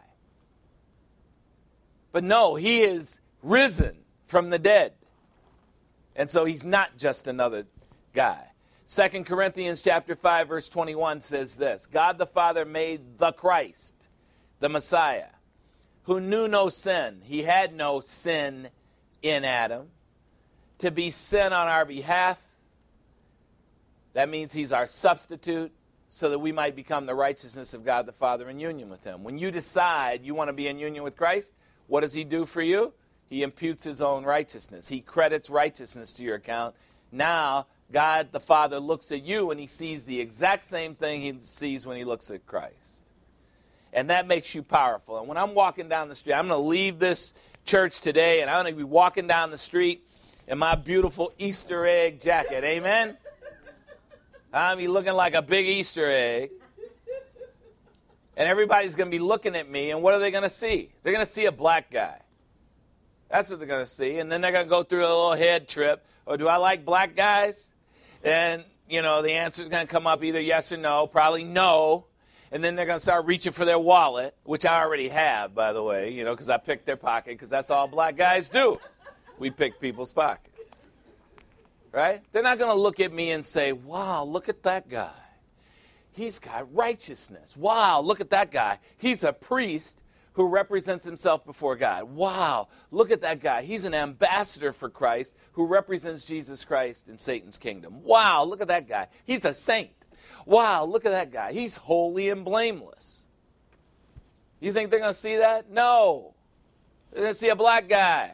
But no, he is risen from the dead. And so he's not just another guy. Second Corinthians chapter five, verse twenty-one says this. God the Father made the Christ, the Messiah, who knew no sin. He had no sin in Adam, to be sin on our behalf. That means he's our substitute, so that we might become the righteousness of God the Father in union with him. When you decide you want to be in union with Christ, what does he do for you? He imputes his own righteousness. He credits righteousness to your account. Now, God the Father looks at you and he sees the exact same thing he sees when he looks at Christ. And that makes you powerful. And when I'm walking down the street, I'm going to leave this church today and I'm going to be walking down the street in my beautiful Easter egg jacket. Amen? I'm be looking like a big Easter egg. And everybody's going to be looking at me, and what are they going to see? They're going to see a black guy. That's what they're going to see. And then they're going to go through a little head trip. Or do I like black guys? And, you know, the answer is going to come up either yes or no, probably no. And then they're going to start reaching for their wallet, which I already have, by the way, you know, because I picked their pocket, because that's all black guys do. We pick people's pockets. Right? They're not going to look at me and say, wow, look at that guy. He's got righteousness. Wow, look at that guy. He's a priest who represents himself before God. Wow, look at that guy. He's an ambassador for Christ who represents Jesus Christ in Satan's kingdom. Wow, look at that guy. He's a saint. Wow, look at that guy. He's holy and blameless. You think they're going to see that? No. They're going to see a black guy.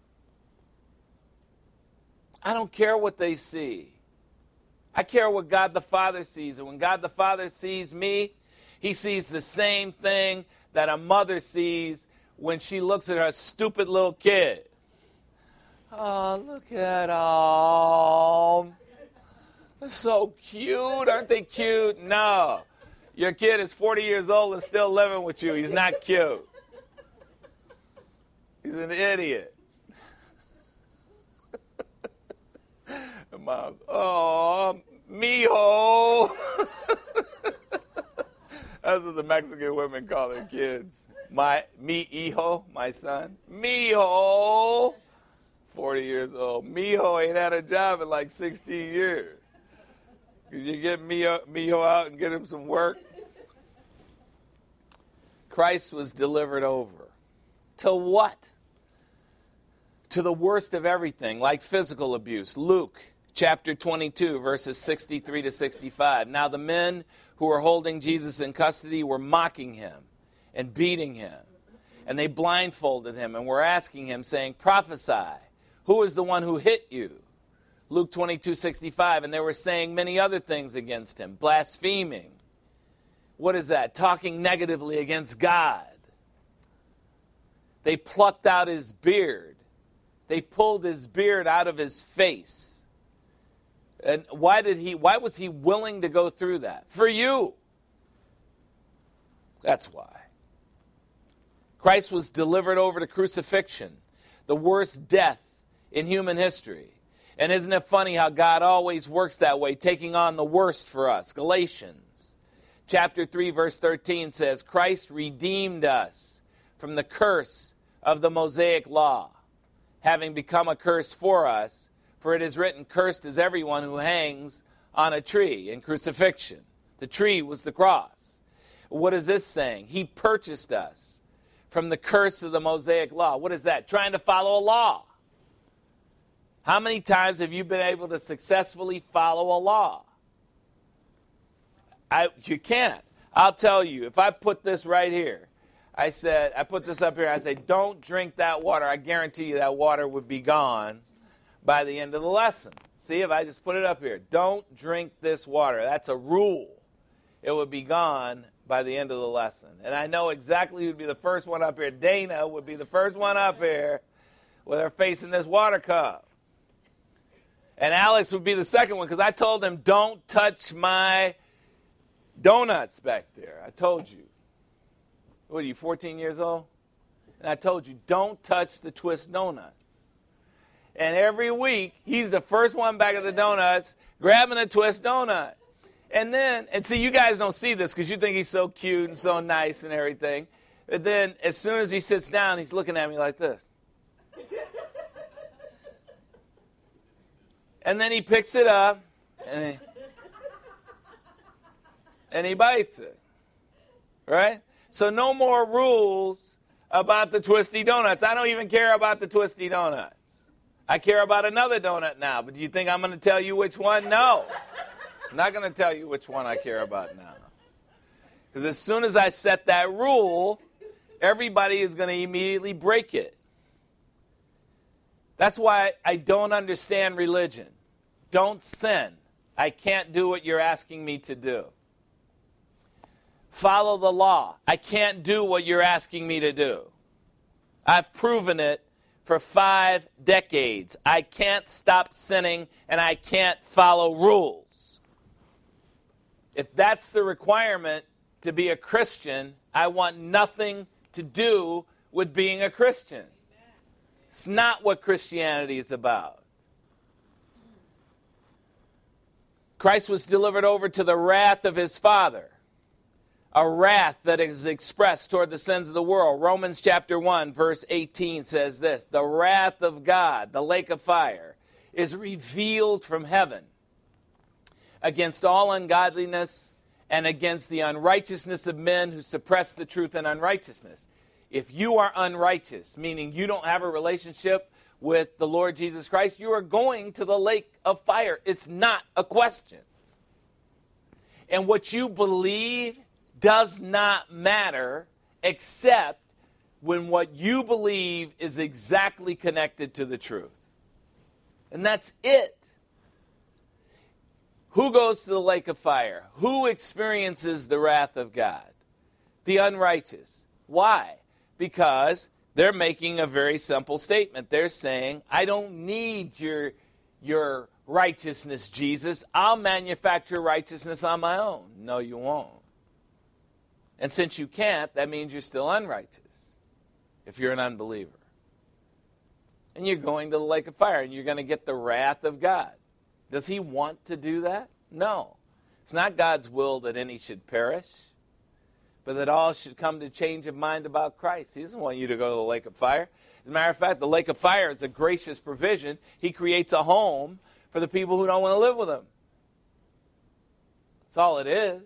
I don't care what they see. I care what God the Father sees. And when God the Father sees me, he sees the same thing that a mother sees when she looks at her stupid little kid. Oh, look at them. They're so cute. Aren't they cute? No. Your kid is forty years old and still living with you. He's not cute. He's an idiot. And mom's, oh, mijo. That's what the Mexican women call their kids. My, mi hijo, my son. Mijo. forty years old. Mijo ain't had a job in like sixteen years. Could you get Mijo, Mijo out and get him some work? Christ was delivered over. To what? To the worst of everything, like physical abuse. Luke chapter twenty-two, verses sixty-three to sixty-five. Now the men who were holding Jesus in custody were mocking him and beating him. And they blindfolded him and were asking him, saying, prophesy, who is the one who hit you? Luke twenty-two, sixty-five. And they were saying many other things against him, blaspheming. What is that? Talking negatively against God. They plucked out his beard. They pulled his beard out of his face. And why did he, why was he willing to go through that? For you. That's why. Christ was delivered over to crucifixion, the worst death in human history. And isn't it funny how God always works that way, taking on the worst for us? Galatians chapter three, verse thirteen says, Christ redeemed us from the curse of the Mosaic law, having become a curse for us. For it is written, cursed is everyone who hangs on a tree in crucifixion. The tree was the cross. What is this saying? He purchased us from the curse of the Mosaic law. What is that? Trying to follow a law. How many times have you been able to successfully follow a law? I, you can't. I'll tell you, if I put this right here, I said, I put this up here, I say, don't drink that water. I guarantee you that water would be gone by the end of the lesson. See, if I just put it up here, don't drink this water. That's a rule. It would be gone by the end of the lesson. And I know exactly who would be the first one up here. Dana would be the first one up here with her face in this water cup. And Alex would be the second one because I told him, don't touch my donuts back there. I told you. What are you, fourteen years old? And I told you, don't touch the twist donuts. And every week, he's the first one back at the donuts, grabbing a twist donut. And then, and see, you guys don't see this because you think he's so cute and so nice and everything. But then, as soon as he sits down, he's looking at me like this. And then he picks it up, and he, and he bites it. Right? So no more rules about the twisty donuts. I don't even care about the twisty donuts. I care about another donut now, but do you think I'm going to tell you which one? No. I'm not going to tell you which one I care about now. Because as soon as I set that rule, everybody is going to immediately break it. That's why I don't understand religion. Don't sin. I can't do what you're asking me to do. Follow the law. I can't do what you're asking me to do. I've proven it for five decades. I can't stop sinning, and I can't follow rules. If that's the requirement to be a Christian, I want nothing to do with being a Christian. It's not what Christianity is about. Christ was delivered over to the wrath of his Father, a wrath that is expressed toward the sins of the world. Romans chapter one, verse eighteen says this, the wrath of God, the lake of fire, is revealed from heaven against all ungodliness and against the unrighteousness of men who suppress the truth in unrighteousness. If you are unrighteous, meaning you don't have a relationship with the Lord Jesus Christ, you are going to the lake of fire. It's not a question. And what you believe does not matter except when what you believe is exactly connected to the truth. And that's it. Who goes to the lake of fire? Who experiences the wrath of God? The unrighteous. Why? Because they're making a very simple statement. They're saying, I don't need your, your righteousness, Jesus. I'll manufacture righteousness on my own. No, you won't. And since you can't, that means you're still unrighteous if you're an unbeliever. And you're going to the lake of fire, and you're going to get the wrath of God. Does he want to do that? No. It's not God's will that any should perish, but that all should come to change of mind about Christ. He doesn't want you to go to the lake of fire. As a matter of fact, the lake of fire is a gracious provision. He creates a home for the people who don't want to live with him. That's all it is.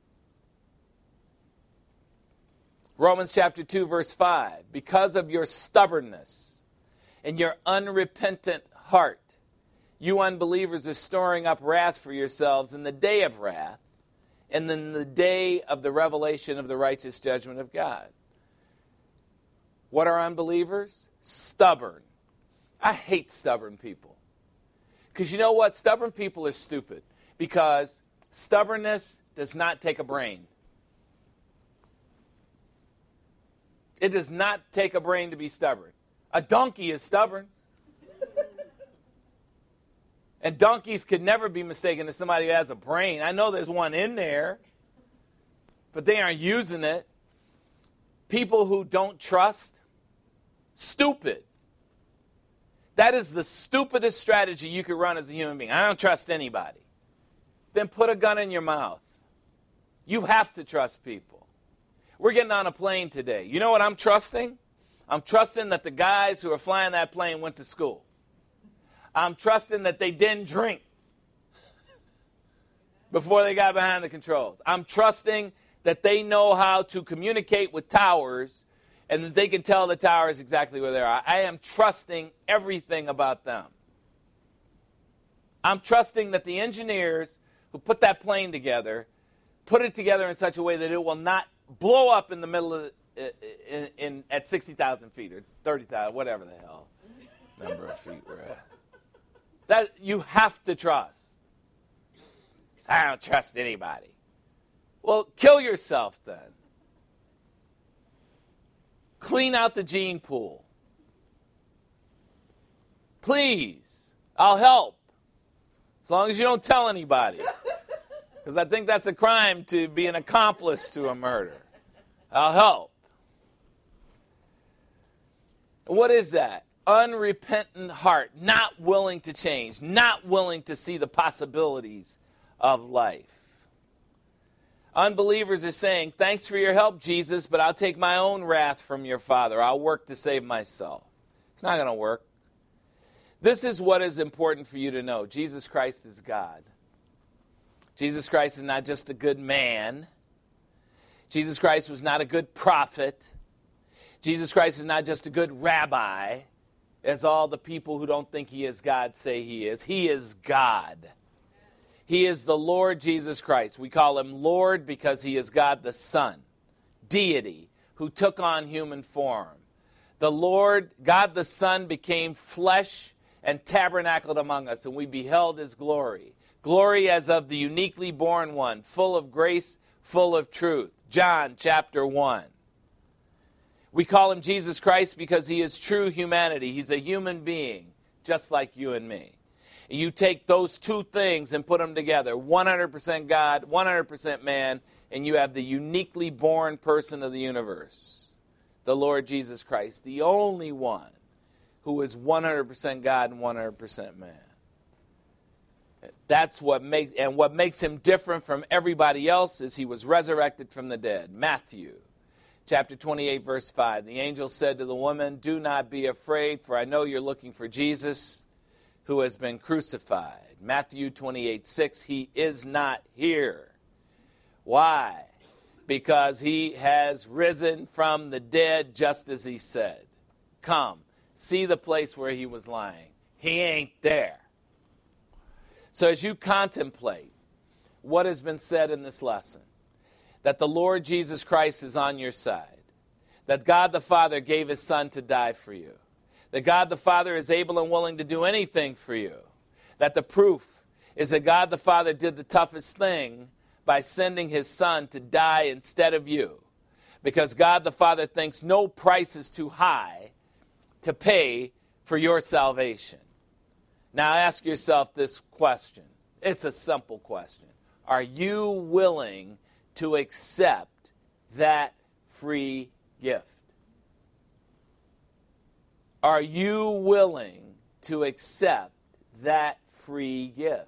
Romans chapter two, verse five. Because of your stubbornness and your unrepentant heart, you unbelievers are storing up wrath for yourselves in the day of wrath, and then the day of the revelation of the righteous judgment of God. What are unbelievers? Stubborn. I hate stubborn people. Because you know what? Stubborn people are stupid. Because stubbornness does not take a brain. It does not take a brain to be stubborn. A donkey is stubborn. And donkeys could never be mistaken as somebody who has a brain. I know there's one in there, but they aren't using it. People who don't trust, stupid. That is the stupidest strategy you could run as a human being. I don't trust anybody. Then put a gun in your mouth. You have to trust people. We're getting on a plane today. You know what I'm trusting? I'm trusting that the guys who are flying that plane went to school. I'm trusting that they didn't drink before they got behind the controls. I'm trusting that they know how to communicate with towers and that they can tell the towers exactly where they are. I am trusting everything about them. I'm trusting that the engineers who put that plane together put it together in such a way that it will not blow up in the middle of the, in, in at sixty thousand feet or thirty thousand, whatever the hell number of feet we're at. That you have to trust. I don't trust anybody. Well, kill yourself then. Clean out the gene pool. Please. I'll help. As long as you don't tell anybody. Because I think that's a crime to be an accomplice to a murder. I'll help. What is that? Unrepentant heart, not willing to change, not willing to see the possibilities of life. Unbelievers are saying, thanks for your help, Jesus, but I'll take my own wrath from your Father. I'll work to save myself. It's not going to work. This is what is important for you to know. Jesus Christ is God. Jesus Christ is not just a good man. Jesus Christ was not a good prophet. Jesus Christ is not just a good rabbi, as all the people who don't think he is God say he is. He is God. He is the Lord Jesus Christ. We call him Lord because he is God the Son, deity, who took on human form. The Lord, God the Son, became flesh and tabernacled among us, and we beheld his glory. Glory as of the uniquely born one, full of grace, full of truth. John chapter one. We call him Jesus Christ because he is true humanity. He's a human being, just like you and me. You take those two things and put them together, one hundred percent God, one hundred percent man, and you have the uniquely born person of the universe, the Lord Jesus Christ, the only one who is one hundred percent God and one hundred percent man. That's what makes, and what makes him different from everybody else is he was resurrected from the dead. Matthew chapter twenty-eight, verse five. The angel said to the woman, do not be afraid, for I know you're looking for Jesus, who has been crucified. Matthew twenty-eight, six. He is not here. Why? Because he has risen from the dead, just as he said. Come, see the place where he was lying. He ain't there. So as you contemplate what has been said in this lesson, that the Lord Jesus Christ is on your side, that God the Father gave his Son to die for you, that God the Father is able and willing to do anything for you, that the proof is that God the Father did the toughest thing by sending his Son to die instead of you, because God the Father thinks no price is too high to pay for your salvation. Now ask yourself this question. It's a simple question. Are you willing to accept that free gift? Are you willing to accept that free gift?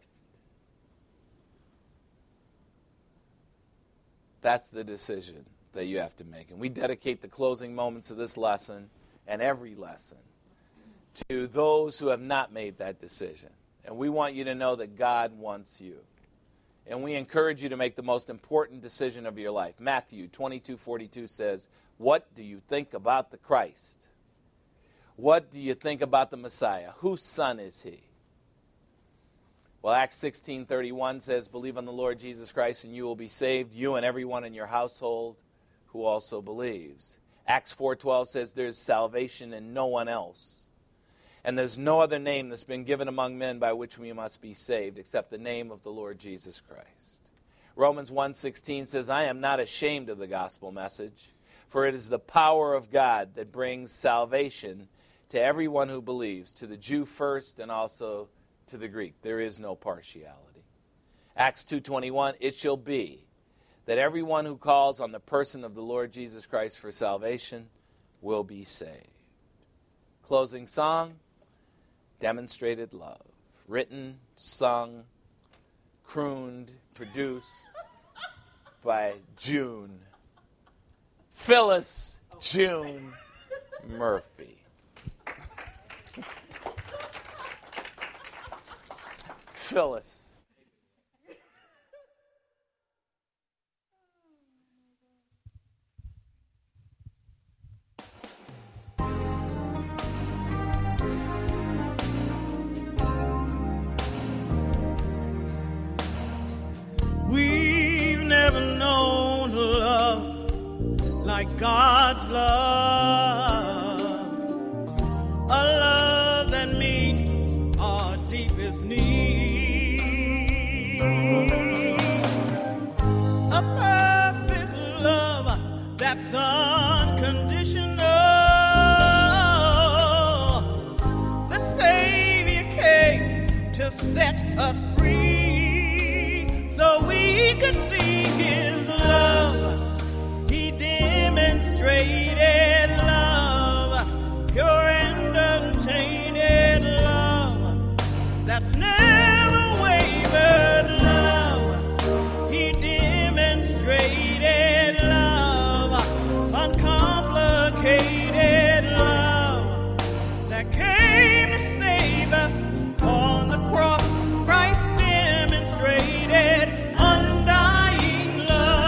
That's the decision that you have to make. And we dedicate the closing moments of this lesson and every lesson to those who have not made that decision. And we want you to know that God wants you. And we encourage you to make the most important decision of your life. Matthew twenty-two forty-two says, "What do you think about the Christ? What do you think about the Messiah? Whose son is he?" Well, Acts sixteen thirty-one says, "Believe on the Lord Jesus Christ and you will be saved, you and everyone in your household who also believes." Acts four twelve says, "There's salvation in no one else. And there's no other name that's been given among men by which we must be saved except the name of the Lord Jesus Christ." Romans one sixteen says, "I am not ashamed of the gospel message, for it is the power of God that brings salvation to everyone who believes, to the Jew first and also to the Greek. There is no partiality." Acts two twenty-one, "It shall be that everyone who calls on the person of the Lord Jesus Christ for salvation will be saved." Closing song, "Demonstrated Love." Written, sung, crooned, produced by June. Phyllis June Murphy. Phyllis. We've never known love like God's love, a love that meets our deepest needs, a perfect love that's unconditional. The Savior came to set us free, so we could see his love. He demonstrated love, pure and untainted love, that's never wavered love. He demonstrated love, uncomplicated love, that came to save us on the cross. Christ demonstrated undying love.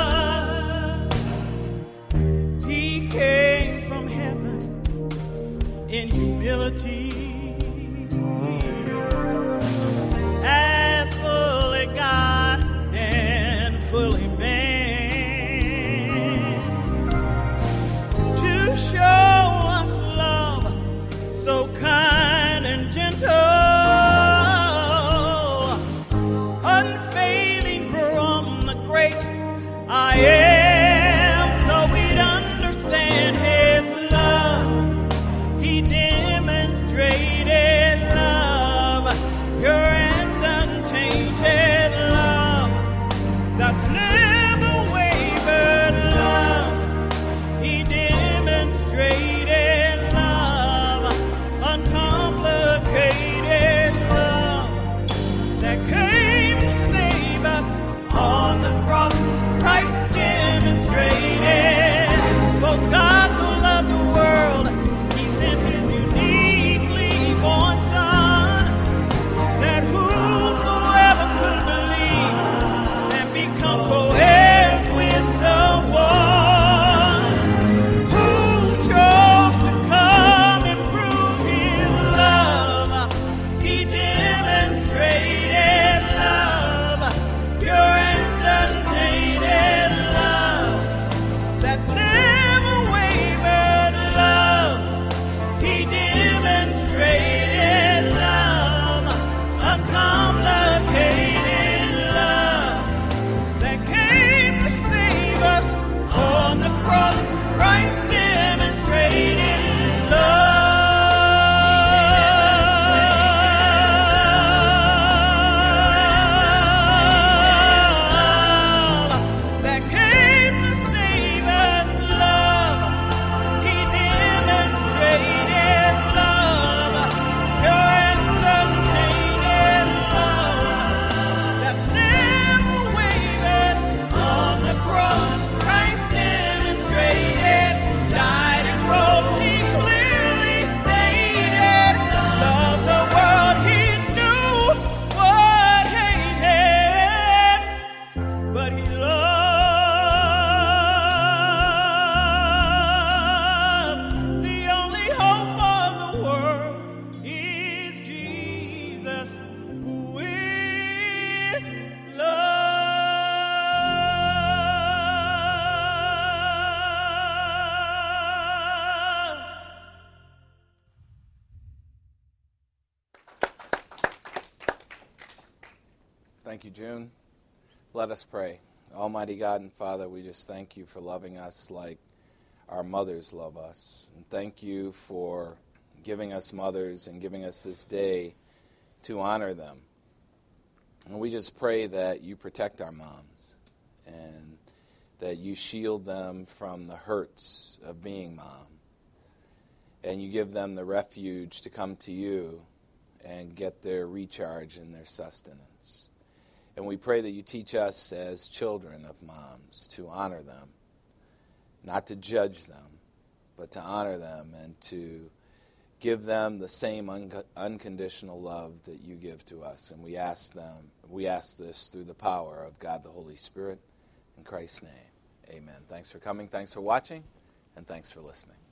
Thank you, June. Let us pray. Almighty God and Father, we just thank you for loving us like our mothers love us. And thank you for giving us mothers and giving us this day to honor them. And we just pray that you protect our moms and that you shield them from the hurts of being mom. And you give them the refuge to come to you and get their recharge and their sustenance. And we pray that you teach us as children of moms to honor them, not to judge them, but to honor them and to give them the same un- unconditional love that you give to us. And we ask them, we ask this through the power of God the Holy Spirit. In Christ's name, amen. Thanks for coming, thanks for watching, and thanks for listening.